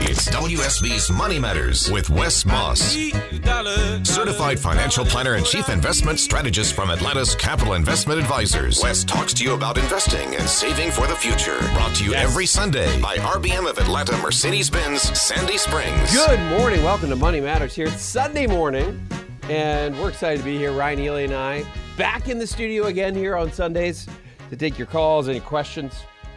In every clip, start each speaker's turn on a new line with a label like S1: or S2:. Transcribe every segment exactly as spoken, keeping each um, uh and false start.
S1: It's W S B's Money Matters with Wes Moss, certified financial planner and chief investment strategist from Atlanta's Capital Investment Advisors. Wes talks to you about investing and saving for the future. Brought to you
S2: Yes.
S1: every Sunday by R B M of Atlanta Mercedes-Benz Sandy Springs.
S2: Good morning. Welcome to Money Matters here. It's Sunday morning, and we're excited to be here. Ryan Ely and I back in the studio again here on Sundays to take your calls, any questions.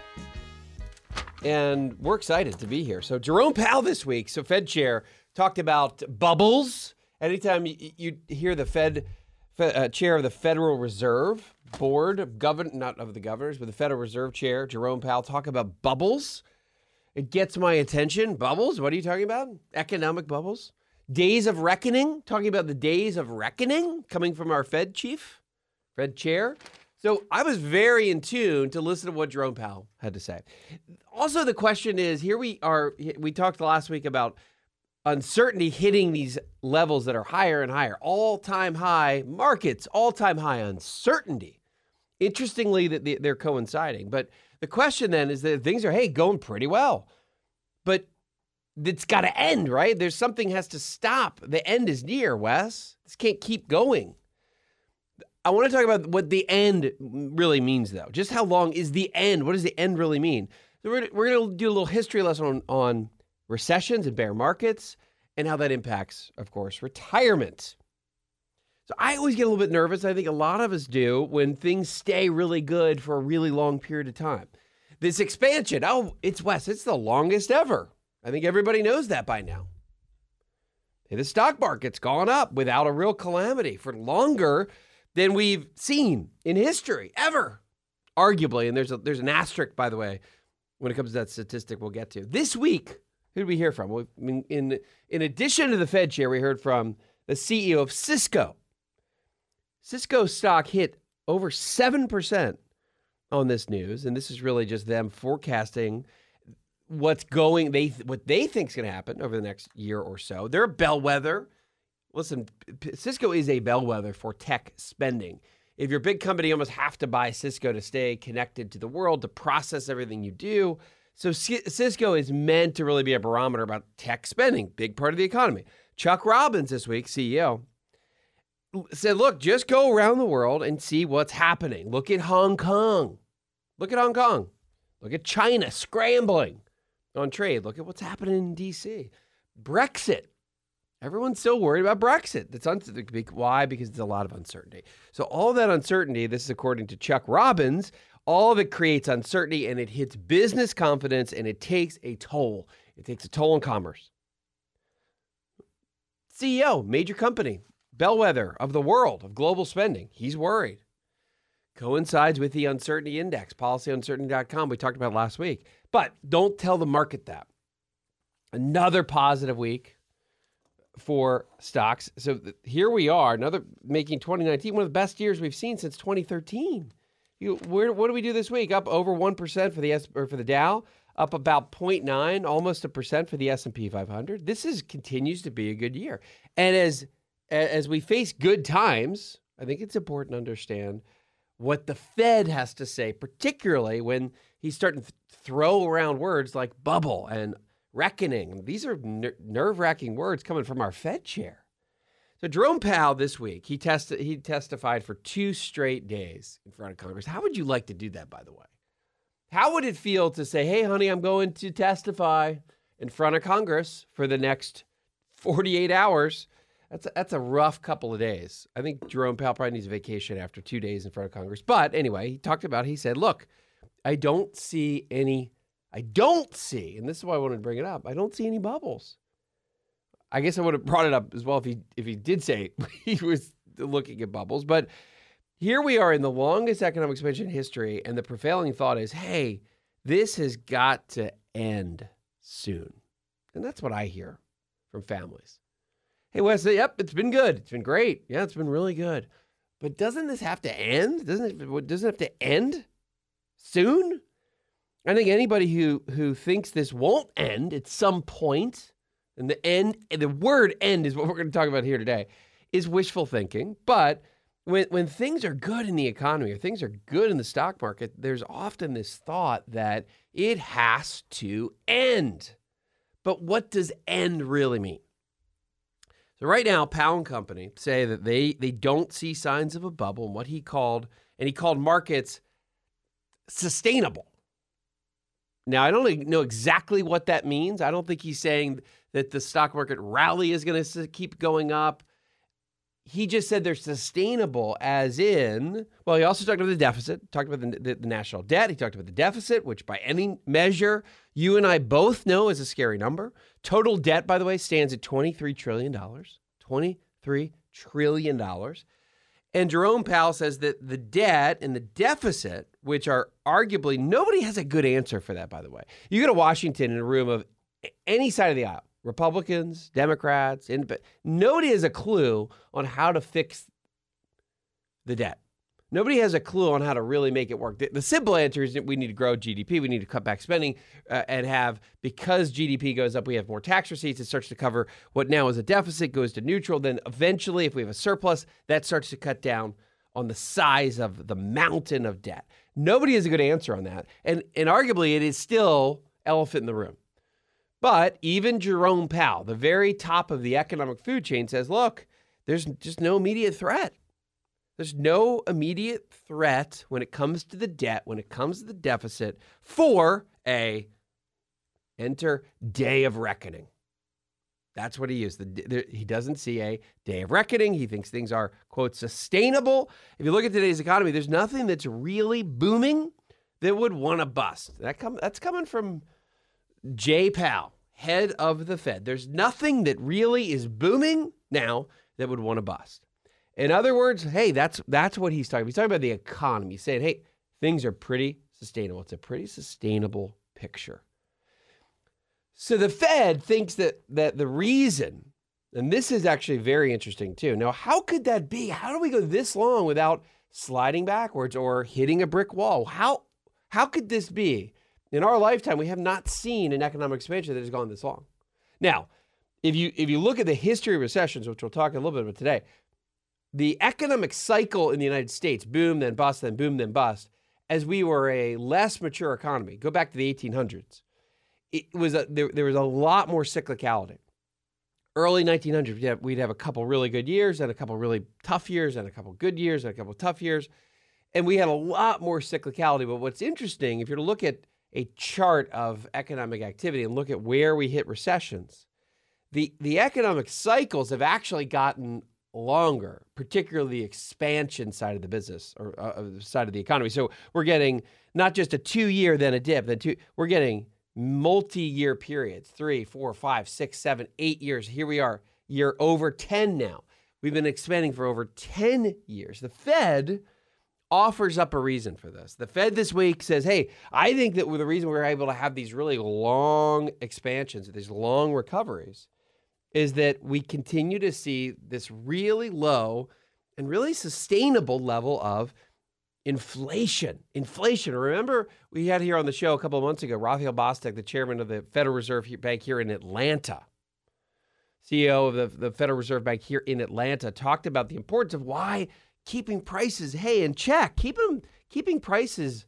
S2: And we're excited to be here. So Jerome Powell this week, so Fed chair, talked about bubbles. Anytime you, you hear the Fed, Fed uh, chair of the Federal Reserve Board of govern, not of the governors, but the Federal Reserve Chair, Jerome Powell, talk about bubbles. It gets my attention. Bubbles? What are you talking about? Economic bubbles? Days of reckoning? Talking about the days of reckoning coming from our Fed chief, Fed chair. So I was very in tune to listen to what Jerome Powell had to say. Also, the question is, here we are, we talked last week about uncertainty hitting these levels that are higher and higher. All-time high markets, all-time high uncertainty. Interestingly, that they're coinciding. But the question then is that things are, hey, going pretty well. But it's got to end, right? There's something has to stop. The end is near, Wes. This can't keep going. I want to talk about what the end really means, though. Just how long is the end? What does the end really mean? So we're, we're going to do a little history lesson on, on recessions and bear markets and how that impacts, of course, retirement. So I always get a little bit nervous. I think a lot of us do when things stay really good for a really long period of time. This expansion, oh, it's Wes. It's the longest ever. I think everybody knows that by now. Hey, the stock market's gone up without a real calamity for longer than we've seen in history, ever, arguably. And there's a, there's an asterisk, by the way, when it comes to that statistic we'll get to. This week, who did we hear from? Well, I mean, in, in addition to the Fed chair, we heard from the C E O of Cisco. Cisco stock hit over seven percent on this news, and this is really just them forecasting what's going, they what they think is going to happen over the next year or so. They're a bellwether. Listen, Cisco is a bellwether for tech spending. If you're a big company, you almost have to buy Cisco to stay connected to the world, to process everything you do. So C- Cisco is meant to really be a barometer about tech spending, big part of the economy. Chuck Robbins this week, C E O, said, look, just go around the world and see what's happening. Look at Hong Kong. Look at Hong Kong. Look at China scrambling on trade. Look at what's happening in D C. Brexit. Everyone's still worried about Brexit. That's un- Why? Because there's a lot of uncertainty. So all that uncertainty, this is according to Chuck Robbins, all of it creates uncertainty and it hits business confidence and it takes a toll. It takes a toll on commerce. C E O, major company, bellwether of the world, of global spending. He's worried. Coincides with the uncertainty index, policy uncertainty dot com. We talked about it last week. But don't tell the market that. Another positive week for stocks. So th- here we are, another making twenty nineteen one of the best years we've seen since twenty thirteen. You, where, what do we do this week? Up over one percent for the S, or for the Dow, up about zero point nine, almost a percent for the S and P five hundred. This is continues to be a good year. And as as we face good times, I think it's important to understand what the Fed has to say, particularly when he's starting to th- throw around words like bubble and reckoning. These are ner- nerve-wracking words coming from our Fed chair. So Jerome Powell this week, he tested, he testified for two straight days in front of Congress. How would you like to do that, by the way? How would it feel to say, hey, honey, I'm going to testify in front of Congress for the next forty-eight hours? That's a, that's a rough couple of days. I think Jerome Powell probably needs a vacation after two days in front of Congress. But anyway, he talked about it. He said, look, I don't see any I don't see, and this is why I wanted to bring it up, I don't see any bubbles. I guess I would have brought it up as well if he if he did say he was looking at bubbles. But here we are in the longest economic expansion in history, and the prevailing thought is, hey, this has got to end soon. And that's what I hear from families. Hey, Wes, yep, it's been good. It's been great. Yeah, it's been really good. But doesn't this have to end? Doesn't it, doesn't it have to end soon? I think anybody who, who thinks this won't end at some point, and the end, the word end is what we're going to talk about here today, is wishful thinking. But when when things are good in the economy or things are good in the stock market, there's often this thought that it has to end. But what does end really mean? So right now, Powell and company say that they they don't see signs of a bubble, and what he called, and he called markets sustainable. Now, I don't know exactly what that means. I don't think he's saying that the stock market rally is going to keep going up. He just said they're sustainable, as in, well, he also talked about the deficit, talked about the, the, the national debt. He talked about the deficit, which by any measure, you and I both know is a scary number. Total debt, by the way, stands at twenty-three trillion dollars. twenty-three trillion dollars. And Jerome Powell says that the debt and the deficit, which are arguably, nobody has a good answer for that, by the way. You go to Washington in a room of any side of the aisle, Republicans, Democrats, independent, nobody has a clue on how to fix the debt. Nobody has a clue on how to really make it work. The, the simple answer is that we need to grow G D P. We need to cut back spending uh, and have, because G D P goes up, we have more tax receipts. It starts to cover what now is a deficit, goes to neutral. Then eventually, if we have a surplus, that starts to cut down on the size of the mountain of debt. Nobody has a good answer on that. And, and arguably, it is still elephant in the room. But even Jerome Powell, the very top of the economic food chain, says, look, there's just no immediate threat. There's no immediate threat when it comes to the debt, when it comes to the deficit, for a enter day of reckoning. That's what he used. The, the, he doesn't see a day of reckoning. He thinks things are, quote, sustainable. If you look at today's economy, there's nothing that's really booming that would want to bust. That come, that's coming from Jay Powell, head of the Fed. There's nothing that really is booming now that would want to bust. In other words, hey, that's that's what he's talking about. He's talking about the economy. He's saying, hey, things are pretty sustainable. It's a pretty sustainable picture. So the Fed thinks that that the reason, and this is actually very interesting too. Now, how could that be? How do we go this long without sliding backwards or hitting a brick wall? How how could this be? In our lifetime, we have not seen an economic expansion that has gone this long. Now, if you if you look at the history of recessions, which we'll talk a little bit about today, the economic cycle in the United States, boom, then bust, then boom, then bust, as we were a less mature economy, go back to the eighteen hundreds, it was a, there, there was a lot more cyclicality. Early nineteen hundreds, we'd have, we'd have a couple really good years and a couple really tough years and a couple good years and a couple tough years. And we had a lot more cyclicality. But what's interesting, if you're to look at a chart of economic activity and look at where we hit recessions, the, the economic cycles have actually gotten longer, particularly the expansion side of the business or uh, side of the economy. So we're getting not just a two-year, then a dip, then two. We're getting multi-year periods, three, four, five, six, seven, eight years. Here we are, year over ten now. We've been expanding for over ten years. The Fed offers up a reason for this. The Fed this week says, hey, I think that the reason we're able to have these really long expansions, these long recoveries, is that we continue to see this really low and really sustainable level of inflation. Inflation. Remember, we had here on the show a couple of months ago, Raphael Bostic, the chairman of the Federal Reserve Bank here in Atlanta, C E O of the, the Federal Reserve Bank here in Atlanta, talked about the importance of why keeping prices, hey, in check, keep them, keeping prices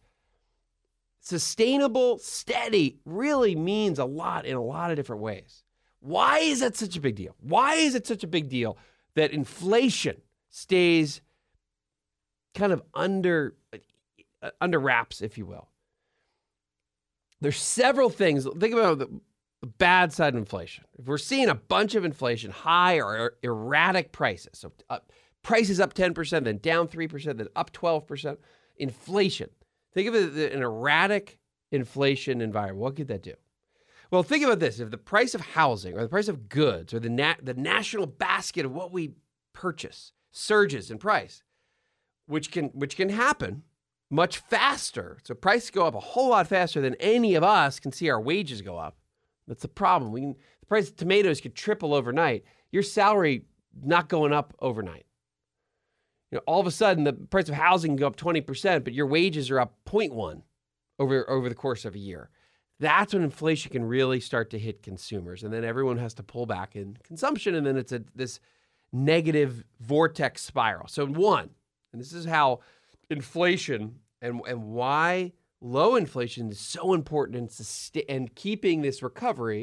S2: sustainable, steady, really means a lot in a lot of different ways. Why is that such a big deal? Why is it such a big deal that inflation stays kind of under, uh, under wraps, if you will? There's several things. Think about the bad side of inflation. If we're seeing a bunch of inflation, high or erratic prices, so uh, prices up ten percent, then down three percent, then up twelve percent, inflation. Think of it as an erratic inflation environment. What could that do? Well, think about this. If the price of housing or the price of goods or the nat- the national basket of what we purchase surges in price, which can which can happen much faster. So prices go up a whole lot faster than any of us can see our wages go up. That's the problem. We can, the price of tomatoes could triple overnight. Your salary not going up overnight. You know, all of a sudden, the price of housing can go up twenty percent, but your wages are up zero point one over, over the course of a year. That's when inflation can really start to hit consumers. And then everyone has to pull back in consumption. And then it's a this negative vortex spiral. So one, and this is how inflation and, and why low inflation is so important in sustain, and keeping this recovery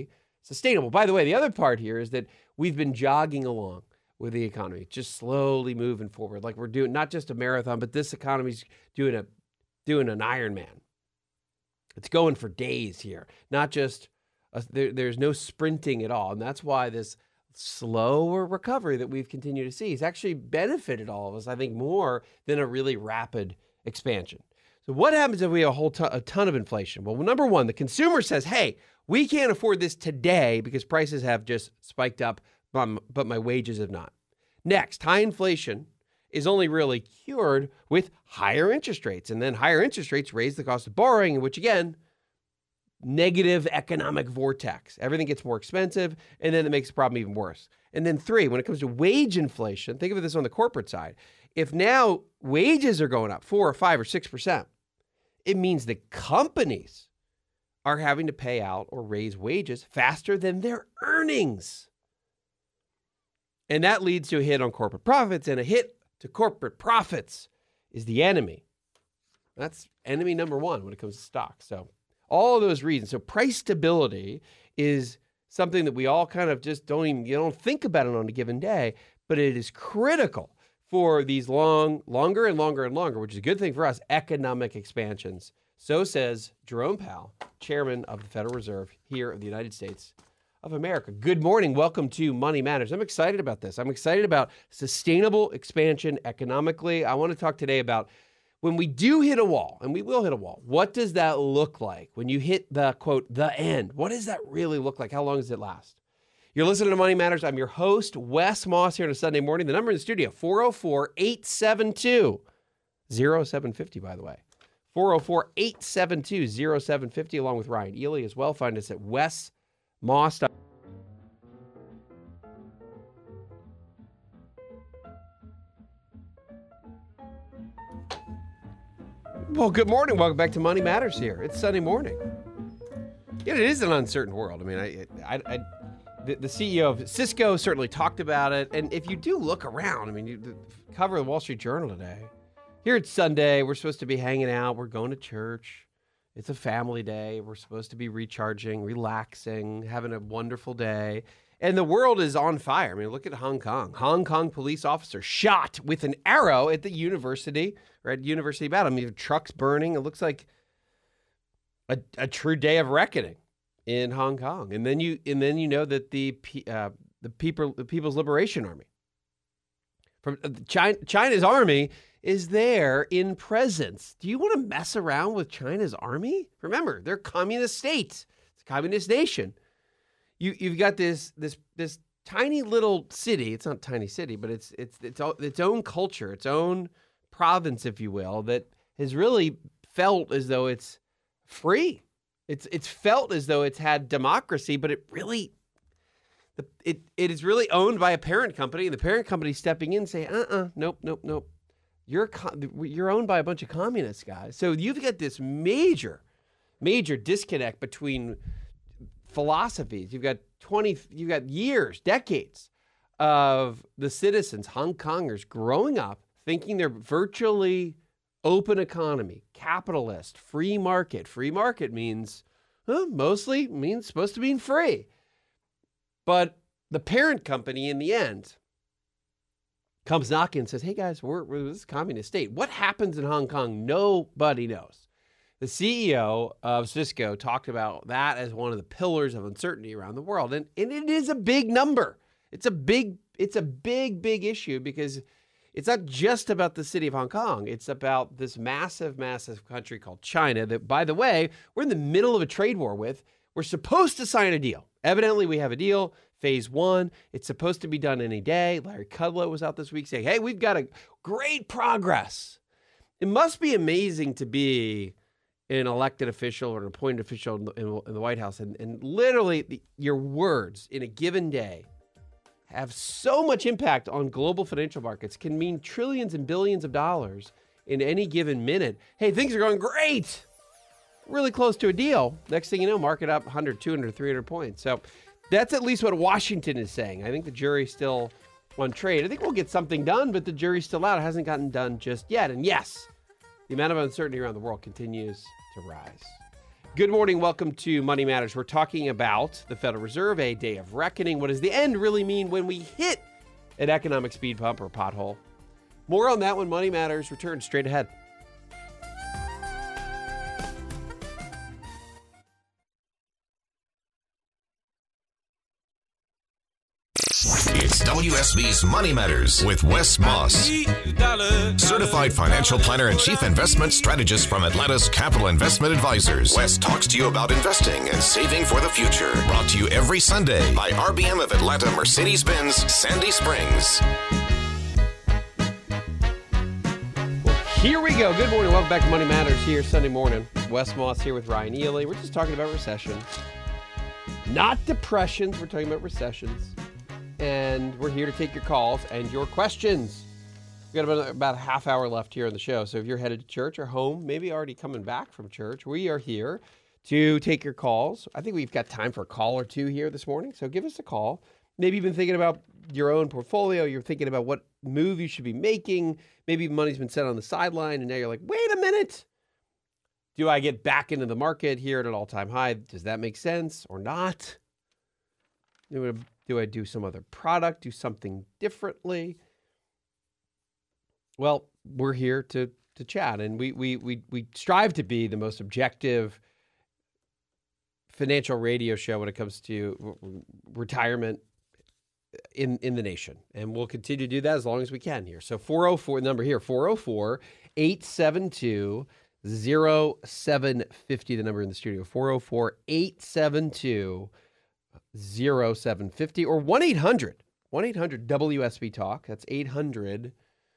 S2: sustainable. By the way, the other part here is that we've been jogging along with the economy, just slowly moving forward. Like we're doing not just a marathon, but this economy's doing a doing an Ironman. It's going for days here, not just a, there, there's no sprinting at all. And that's why this slower recovery that we've continued to see has actually benefited all of us, I think, more than a really rapid expansion. So what happens if we have a whole ton, a ton of inflation? Well, number one, the consumer says, hey, we can't afford this today because prices have just spiked up, but my wages have not. Next, high inflation is only really cured with higher interest rates. And then higher interest rates raise the cost of borrowing, which again, negative economic vortex. Everything gets more expensive, and then it makes the problem even worse. And then three, when it comes to wage inflation, think of this on the corporate side. If now wages are going up four or five or six percent, it means that companies are having to pay out or raise wages faster than their earnings. And that leads to a hit on corporate profits, and a hit to corporate profits is the enemy. That's enemy number one when it comes to stocks. So all of those reasons. So price stability is something that we all kind of just don't even, you don't think about it on a given day, but it is critical for these long, longer and longer and longer, which is a good thing for us, economic expansions. So says Jerome Powell, chairman of the Federal Reserve here in the United States of America. Good morning. Welcome to Money Matters. I'm excited about this. I'm excited about sustainable expansion economically. I want to talk today about when we do hit a wall, and we will hit a wall, what does that look like? When you hit the, quote, the end, what does that really look like? How long does it last? You're listening to Money Matters. I'm your host, Wes Moss, here on a Sunday morning. The number in the studio, four oh four, eight seven two, oh seven five oh, by the way. four oh four, eight seven two, oh seven five oh, along with Ryan Ely as well. Find us at wes moss dot com. Well, good morning. Welcome back to Money Matters here. It's Sunday morning. Yeah, it is an uncertain world. I mean, I, I, I the, the C E O of Cisco certainly talked about it. And if you do look around, I mean, you the cover of the Wall Street Journal today. Here it's Sunday. We're supposed to be hanging out. We're going to church. It's a family day. We're supposed to be recharging, relaxing, having a wonderful day. And the world is on fire. I mean, look at Hong Kong. Hong Kong police officer shot with an arrow at the university, or at University of Battle. I mean, trucks burning. It looks like a, a true day of reckoning in Hong Kong. And then you and then you know that the uh, the people the People's Liberation Army from China, China's army is there in presence. Do you want to mess around with China's army? Remember, they're a communist state. It's a communist nation. You, you've got this this this tiny little city. It's not a tiny city, but it's it's it's its own culture, its own province, if you will, that has really felt as though it's free. It's it's felt as though it's had democracy, but it really it it is really owned by a parent company, and the parent company stepping in and saying, uh-uh, nope, nope, nope. You're you're owned by a bunch of communists, guys. So you've got this major, major disconnect between philosophies. You've got twenty, you've got years, decades of the citizens, Hong Kongers, growing up thinking they're virtually open economy, capitalist, free market. Free market means, huh, mostly means supposed to mean free. But the parent company in the end comes knocking and says, hey guys, we're, we're this communist state. What happens in Hong Kong? Nobody knows. The C E O of Cisco talked about that as one of the pillars of uncertainty around the world. And, and it is a big number. It's a big, it's a big, big issue because it's not just about the city of Hong Kong. It's about this massive, massive country called China that, by the way, we're in the middle of a trade war with. We're supposed to sign a deal. Evidently, we have a deal. Phase one. It's supposed to be done any day. Larry Kudlow was out this week saying, hey, we've got a great progress. It must be amazing to be an elected official or an appointed official in the, in the White House, and, and literally the, your words in a given day have so much impact on global financial markets, can mean trillions and billions of dollars in any given minute. Hey, things are going great. Really close to a deal. Next thing you know, market up one hundred, two hundred, three hundred points. So that's at least what Washington is saying. I think the jury's still on trade. I think we'll get something done, but the jury's still out. It hasn't gotten done just yet. And yes, the amount of uncertainty around the world continues to rise. Good morning. Welcome to Money Matters. We're talking about the Federal Reserve, a day of reckoning. What does the end really mean when we hit an economic speed bump or pothole? More on that when Money Matters returns straight ahead.
S1: It's W S B's Money Matters with Wes Moss, certified financial planner and chief investment strategist from Atlanta's Capital Investment Advisors. Wes talks to you about investing and saving for the future. Brought to you every Sunday by R B M of Atlanta Mercedes-Benz Sandy Springs.
S2: Well, here we go. Good morning. Welcome back to Money Matters here Sunday morning. Wes Moss here with Ryan Ely. We're just talking about recessions, not depressions. We're talking about recessions. And we're here to take your calls and your questions. We've got about, about a half hour left here on the show. So if you're headed to church or home, maybe already coming back from church, we are here to take your calls. I think we've got time for a call or two here this morning. So give us a call. Maybe you've been thinking about your own portfolio. You're thinking about what move you should be making. Maybe money's been set on the sideline and now you're like, wait a minute. Do I get back into the market here at an all-time high? Does that make sense or not? Do I do some other product, do something differently? Well, we're here to to chat, and we we we we strive to be the most objective financial radio show when it comes to retirement in in the nation, and we'll continue to do that as long as we can here. So four oh four, number here, four oh four, eight seven two, oh seven five oh, the number in the studio, four oh four, eight seven two, oh seven five oh, or one eight hundred, one eight hundred W S B Talk. That's eight hundred,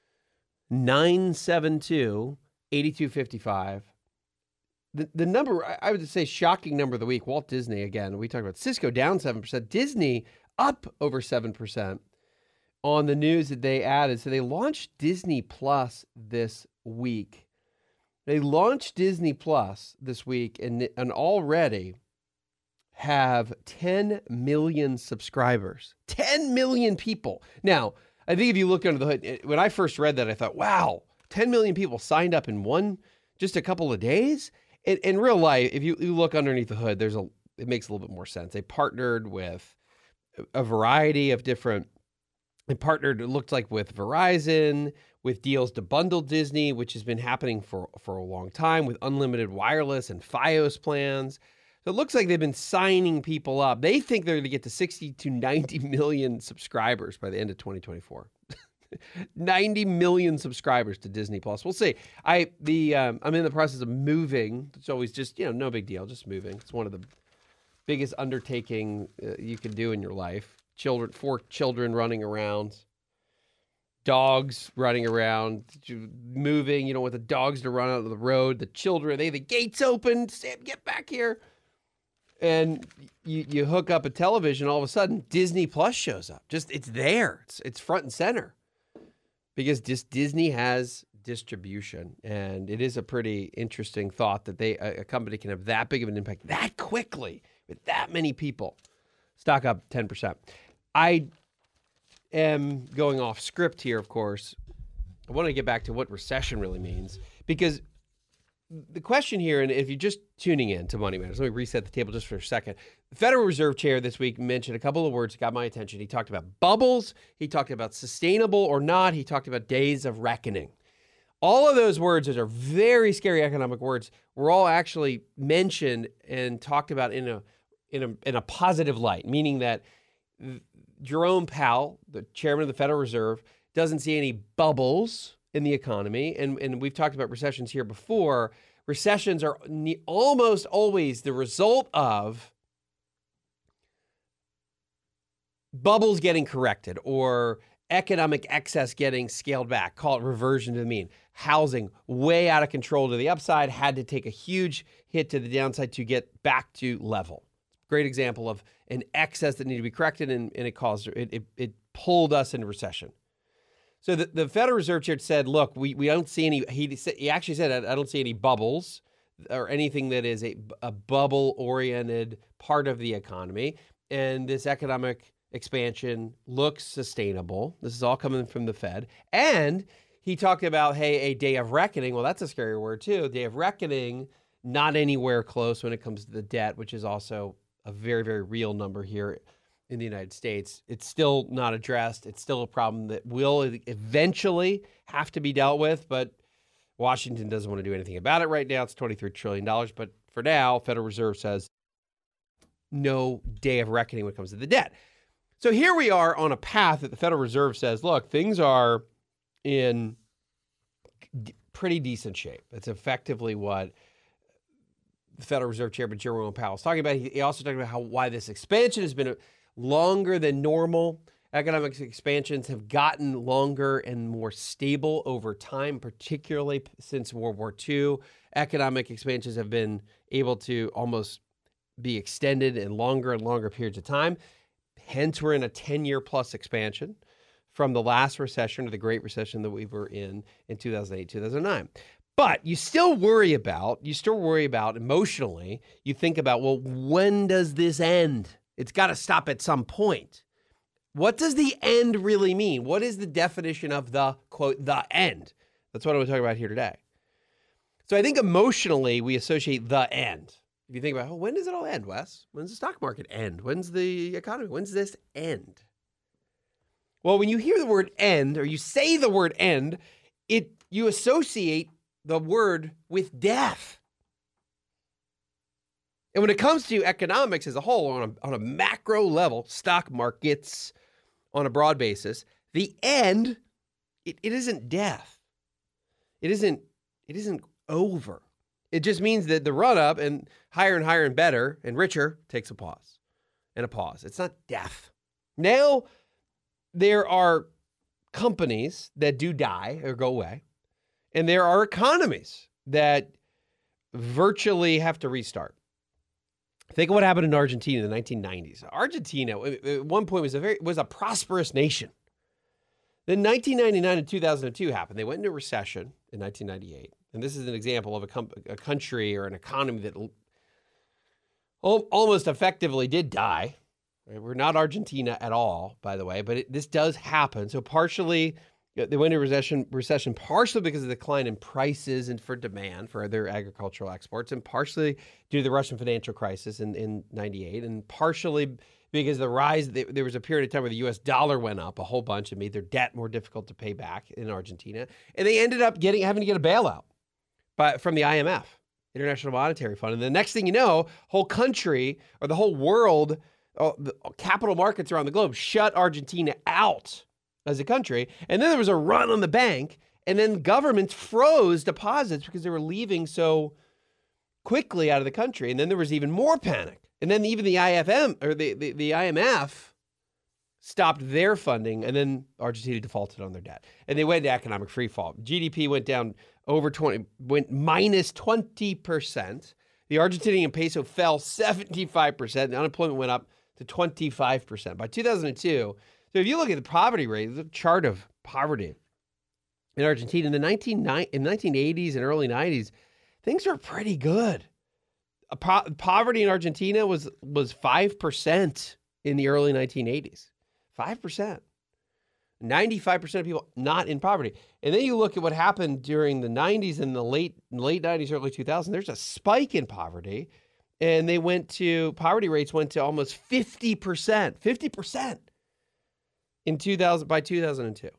S2: nine seven two, eight two five five. The, the number, I would say shocking number of the week, Walt Disney again. We talked about Cisco down seven percent, Disney up over seven percent on the news that they added. So they launched Disney Plus this week. They launched Disney Plus this week and, and already have ten million subscribers. ten million people. Now, I think if you look under the hood, when I first read that, I thought, wow, ten million people signed up in one, just a couple of days. In, in real life, if you, you look underneath the hood, there's a, it makes a little bit more sense. They partnered with a variety of different, they partnered, it looked like with Verizon, with deals to bundle Disney, which has been happening for, for a long time, with unlimited wireless and Fios plans. So it looks like they've been signing people up. They think they're going to get to sixty to ninety million subscribers by the end of twenty twenty-four. ninety million subscribers to Disney Plus. We'll see. I the um, I'm in the process of moving. It's always just, you know, no big deal, just moving. It's one of the biggest undertaking uh, you can do in your life. Children, four children running around, dogs running around, moving. You don't want the dogs to run out of the road. The children, they the gates open. Sam, get back here. And you, you hook up a television, all of a sudden Disney Plus shows up. Just it's there. It's it's front and center because just Disney has distribution, and it is a pretty interesting thought that they a, a company can have that big of an impact that quickly with that many people. Stock up ten percent. I am going off script here, of course. I want to get back to what recession really means because the question here, and if you're just tuning in to Money Matters, let me reset the table just for a second. The Federal Reserve Chair this week mentioned a couple of words that got my attention. He talked about bubbles. He talked about sustainable or not. He talked about days of reckoning. All of those words, those are very scary economic words, were all actually mentioned and talked about in a in a in a positive light, meaning that Jerome Powell, the chairman of the Federal Reserve, doesn't see any bubbles in the economy. And, and we've talked about recessions here before. Recessions are ne- almost always the result of bubbles getting corrected or economic excess getting scaled back. Call it reversion to the mean. Housing way out of control to the upside, had to take a huge hit to the downside to get back to level. Great example of an excess that needed to be corrected, and, and it caused it, it it pulled us into recession. So the, the Federal Reserve Chair said, look, we, we don't see any, he, he actually said, I don't see any bubbles or anything that is a, a bubble-oriented part of the economy. And this economic expansion looks sustainable. This is all coming from the Fed. And he talked about, hey, a day of reckoning. Well, that's a scary word too. A day of reckoning not anywhere close when it comes to the debt, which is also a very, very real number here in the United States. It's still not addressed. It's still a problem that will eventually have to be dealt with, but Washington doesn't want to do anything about it right now. It's twenty-three trillion dollars, but for now, Federal Reserve says no day of reckoning when it comes to the debt. So here we are on a path that the Federal Reserve says, look, things are in d- pretty decent shape. That's effectively what the Federal Reserve Chairman Jerome Powell is talking about. He, he also talked about how why this expansion has been longer than normal. Economic expansions have gotten longer and more stable over time, particularly since World War Two. Economic expansions have been able to almost be extended in longer and longer periods of time. Hence, we're in a ten-year plus expansion from the last recession or the Great Recession that we were in in two thousand eight, two thousand nine. But you still worry about, you still worry about emotionally, you think about, well, when does this end? It's got to stop at some point. What does the end really mean? What is the definition of the, quote, the end? That's what I'm going to talk about here today. So I think emotionally, we associate the end. If you think about, oh, when does it all end, Wes? When's the stock market end? When's the economy? When's this end? Well, when you hear the word end, or you say the word end, it you associate the word with death. And when it comes to economics as a whole, on a, on a macro level, stock markets on a broad basis, the end, it, it isn't death. It isn't, it isn't over. It just means that the run up and higher and higher and better and richer takes a pause and a pause. It's not death. Now, there are companies that do die or go away, and there are economies that virtually have to restart. Think of what happened in Argentina in the nineteen nineties. Argentina, at one point, was a very was a prosperous nation. Then nineteen ninety-nine and two thousand two happened. They went into recession in nineteen ninety-eight. And this is an example of a, com- a country or an economy that al- almost effectively did die. Right? We're not Argentina at all, by the way, but it, this does happen. So partially, they went into recession, recession partially because of the decline in prices and for demand for their agricultural exports, and partially due to the Russian financial crisis in, in ninety-eight, and partially because of the rise, there was a period of time where the U S dollar went up a whole bunch and made their debt more difficult to pay back in Argentina. And they ended up getting having to get a bailout by, from the I M F, International Monetary Fund. And the next thing you know, whole country or the whole world, uh, the capital markets around the globe shut Argentina out as a country. And then there was a run on the bank, and then governments froze deposits because they were leaving so quickly out of the country. And then there was even more panic. And then even the I F M or the, the, the I M F stopped their funding, and then Argentina defaulted on their debt. And they went into economic freefall. G D P went down over twenty, went minus twenty percent. The Argentinian peso fell seventy-five percent. The unemployment went up to twenty-five percent. By two thousand two, so if you look at the poverty rate, the chart of poverty in Argentina in the nineteen, in nineteen eighties and early nineties, things were pretty good. Po- poverty in Argentina was was five percent in the early nineteen eighties. five percent. ninety-five percent of people not in poverty. And then you look at what happened during the nineties and the late late nineties, early two thousands, there's a spike in poverty. And they went to, poverty rates went to almost fifty percent. fifty percent in two thousand by two thousand two.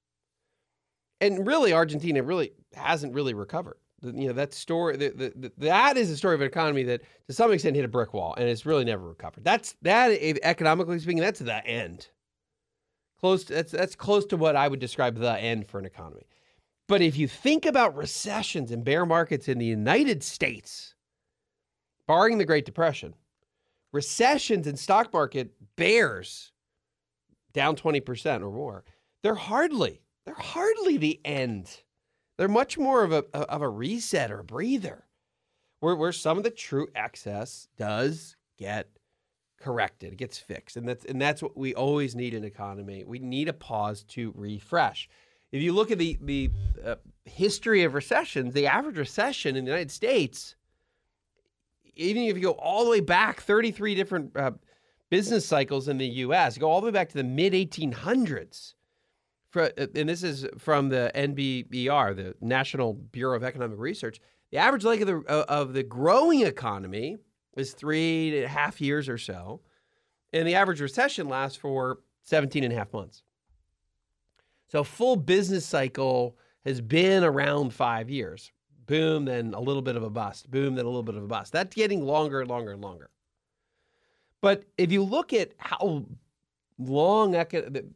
S2: And really, Argentina really hasn't really recovered. You know, that story, the, the, the, that is a story of an economy that to some extent hit a brick wall and it's really never recovered. That's, that economically speaking, that's the end. Close to, that's that's close to what I would describe the end for an economy. But if you think about recessions and bear markets in the United States, barring the Great Depression, recessions and stock market bears down twenty percent or more, they're hardly, they're hardly the end. They're much more of a of a reset or a breather, where where some of the true excess does get corrected, it gets fixed, and that's and that's what we always need in an economy. We need a pause to refresh. If you look at the the uh, history of recessions, the average recession in the United States, even if you go all the way back, thirty-three different uh, business cycles in the U S, you go all the way back to the mid eighteen hundreds. For, and this is from the N B E R, the National Bureau of Economic Research. The average length of the, of the growing economy is three and a half years or so, and the average recession lasts for seventeen and a half months. So a full business cycle has been around five years. Boom, then a little bit of a bust. Boom, then a little bit of a bust. That's getting longer and longer and longer. But if you look at how long, uh,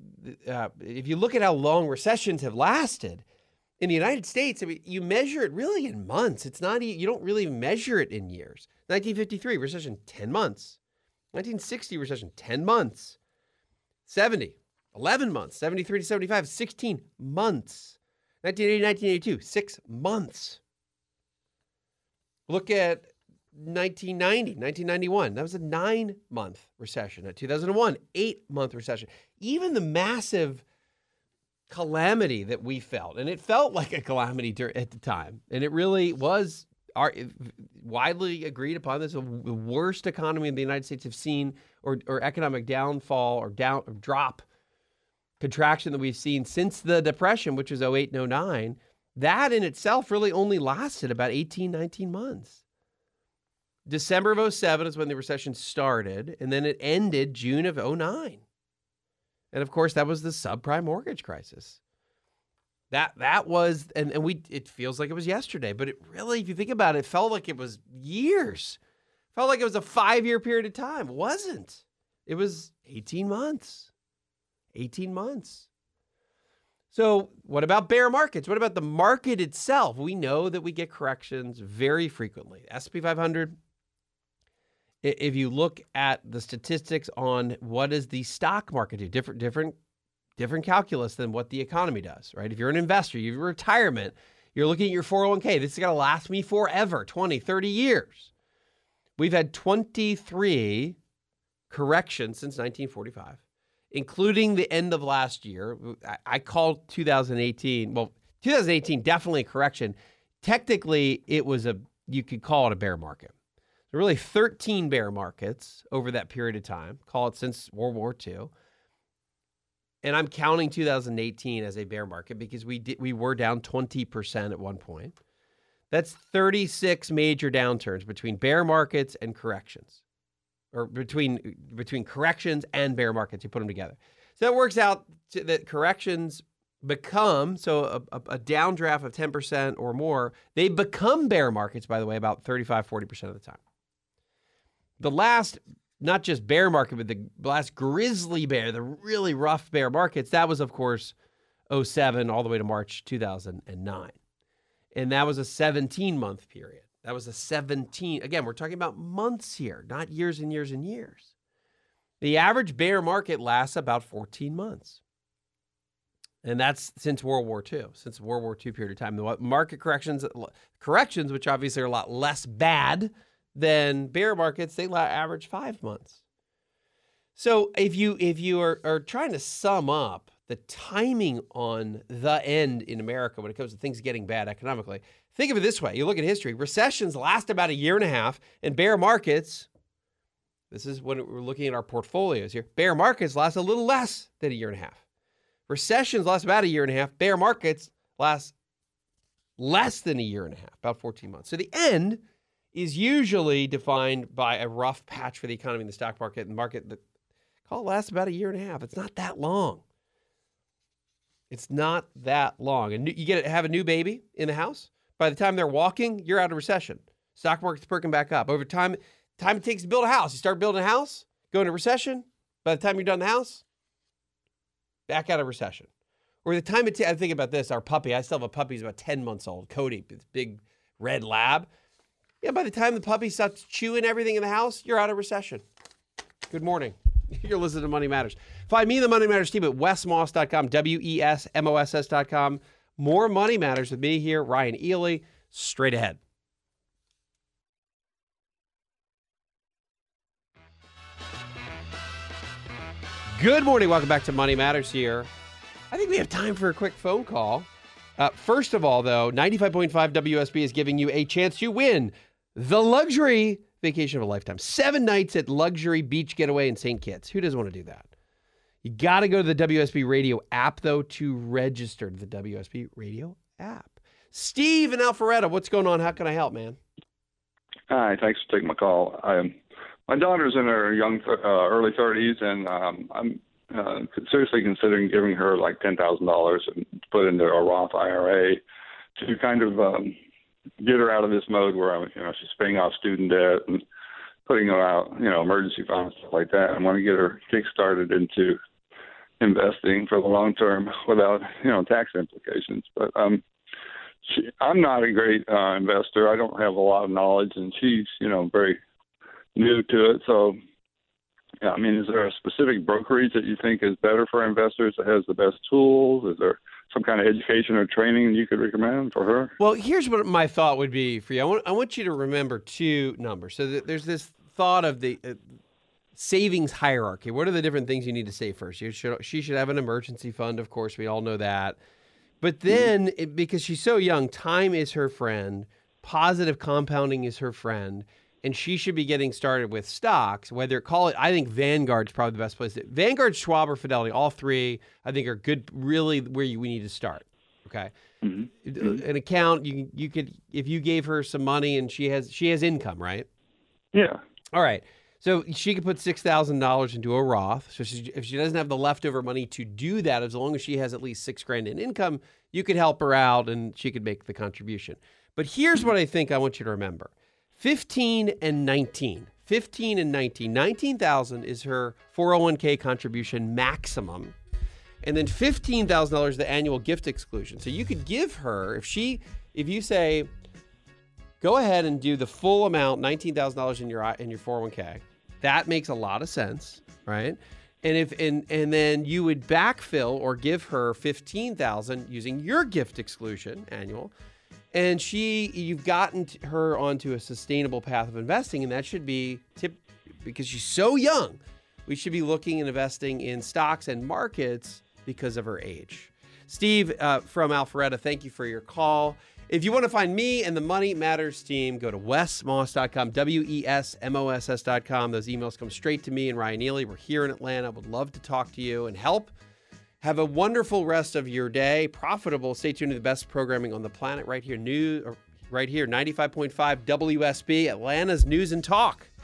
S2: if you look at how long recessions have lasted in the United States, I mean, you measure it really in months. It's not, you don't really measure it in years. nineteen fifty-three, recession, ten months. nineteen sixty, recession, ten months. seventy, eleven months. seventy-three to seventy-five, sixteen months. nineteen eighty, nineteen eighty-two, six months. Look at nineteen ninety, nineteen ninety-one. That was a nine-month recession. At two thousand one, eight-month recession. Even the massive calamity that we felt, and it felt like a calamity at the time, and it really was our, widely agreed upon, this is the worst economy in the United States have seen, or, or economic downfall or down or drop, contraction that we've seen since the Depression, which was oh eight and oh nine. That in itself really only lasted about eighteen, nineteen months. December of oh seven is when the recession started, and then it ended June of oh nine. And of course, that was the subprime mortgage crisis. That that was, and, and we it feels like it was yesterday, but it really, if you think about it, it felt like it was years. It felt like it was a five-year period of time. It wasn't. It was eighteen months. eighteen months. So what about bear markets? What about the market itself? We know that we get corrections very frequently. S and P five hundred, if you look at the statistics on what does the stock market do, different, different, different calculus than what the economy does, right? If you're an investor, you have retirement, you're looking at your four oh one k. This is going to last me forever, twenty, thirty years. We've had twenty-three corrections since nineteen forty-five. Including the end of last year. I, I called two thousand eighteen, well, two thousand eighteen, definitely a correction. Technically, it was a, you could call it a bear market. There were really thirteen bear markets over that period of time, call it since World War Two. And I'm counting two thousand eighteen as a bear market because we did, we were down twenty percent at one point. That's thirty-six major downturns between bear markets and corrections. Or between between corrections and bear markets, you put them together. So that works out to, that corrections become, so a, a, a downdraft of ten percent or more, they become bear markets, by the way, about thirty-five, forty percent of the time. The last, not just bear market, but the last grizzly bear, the really rough bear markets, that was, of course, oh seven all the way to March two thousand nine. And that was a seventeen-month period. That was a seventeen. Again, we're talking about months here, not years and years and years. The average bear market lasts about fourteen months. And that's since World War Two, since World War Two period of time. The market corrections, corrections, which obviously are a lot less bad than bear markets, they average five months. So if you if you are, are trying to sum up the timing on the end in America when it comes to things getting bad economically, think of it this way. You look at history. Recessions last about a year and a half, and bear markets, this is when we're looking at our portfolios here, bear markets last a little less than a year and a half. Recessions last about a year and a half. Bear markets last less than a year and a half, about fourteen months. So the end is usually defined by a rough patch for the economy and the stock market, and the market that call it lasts about a year and a half. It's not that long. It's not that long. And you get to have a new baby in the house. By the time they're walking, you're out of recession. Stock market's perking back up. Over time, time it takes to build a house. You start building a house, go into recession. By the time you're done the house, back out of recession. Or the time it takes, I think about this, our puppy, I still have a puppy, he's about ten months old, Cody, this big red lab. Yeah, by the time the puppy starts chewing everything in the house, you're out of recession. Good morning. You're listening to Money Matters. Find me, the Money Matters team, at wes moss dot com, W E S M O S S dot com. More Money Matters with me here, Ryan Ely, straight ahead. Good morning. Welcome back to Money Matters here. I think we have time for a quick phone call. Uh, first of all, though, ninety-five point five W S B is giving you a chance to win the luxury vacation of a lifetime. Seven nights at Luxury Beach Getaway in Saint Kitts. Who doesn't want to do that? You got to go to the W S B Radio app, though, to register to the W S B Radio app. Steve in Alpharetta, what's going on? How can I help, man?
S3: Hi, thanks for taking my call. Um, my daughter's in her young, uh, early thirties, and um, I'm uh, seriously considering giving her like ten thousand dollars and put into a Roth I R A to kind of um, get her out of this mode where I'm, you know, she's paying off student debt and putting her out, you know, emergency funds, stuff like that. I want to get her kick-started into investing for the long term without, you know, tax implications. But um, she, I'm not a great uh, investor. I don't have a lot of knowledge, and she's, you know, very new to it. So, yeah, I mean, is there a specific brokerage that you think is better for investors, that has the best tools? Is there some kind of education or training you could recommend for her?
S2: Well, here's what my thought would be for you. I want, I want you to remember two numbers. So th- there's this thought of the uh, savings hierarchy. What are the different things you need to save first? You should, she should have an emergency fund, of course. We all know that. But then, mm-hmm. it, because she's so young, time is her friend. Positive compounding is her friend. And she should be getting started with stocks, whether call it, I think Vanguard's probably the best place. To, Vanguard, Schwab, or Fidelity, all three, I think are good, really where you, we need to start. Okay. Mm-hmm. An account, you you could, if you gave her some money and she has, she has income, right?
S3: Yeah.
S2: All right. So she could put six thousand dollars into a Roth. So she, if she doesn't have the leftover money to do that, as long as she has at least six grand in income, you could help her out and she could make the contribution. But here's what I think I want you to remember. fifteen and nineteen. fifteen and nineteen. nineteen thousand is her four oh one k contribution maximum. And then fifteen thousand dollars is the annual gift exclusion. So you could give her, if she, if you say, go ahead and do the full amount, nineteen thousand dollars in your in your four oh one k. That makes a lot of sense, right? And if and and then you would backfill or give her fifteen thousand dollars using your gift exclusion annual. And she, you've gotten her onto a sustainable path of investing, and that should be tip because she's so young. We should be looking and investing in stocks and markets because of her age. Steve uh, from Alpharetta, thank you for your call. If you want to find me and the Money Matters team, go to wes moss dot com, W E S M O S S dot com. Those emails come straight to me and Ryan Neely. We're here in Atlanta. Would love to talk to you and help. Have a wonderful rest of your day. Profitable. Stay tuned to the best programming on the planet right here. New, right here, ninety-five point five W S B, Atlanta's News and Talk.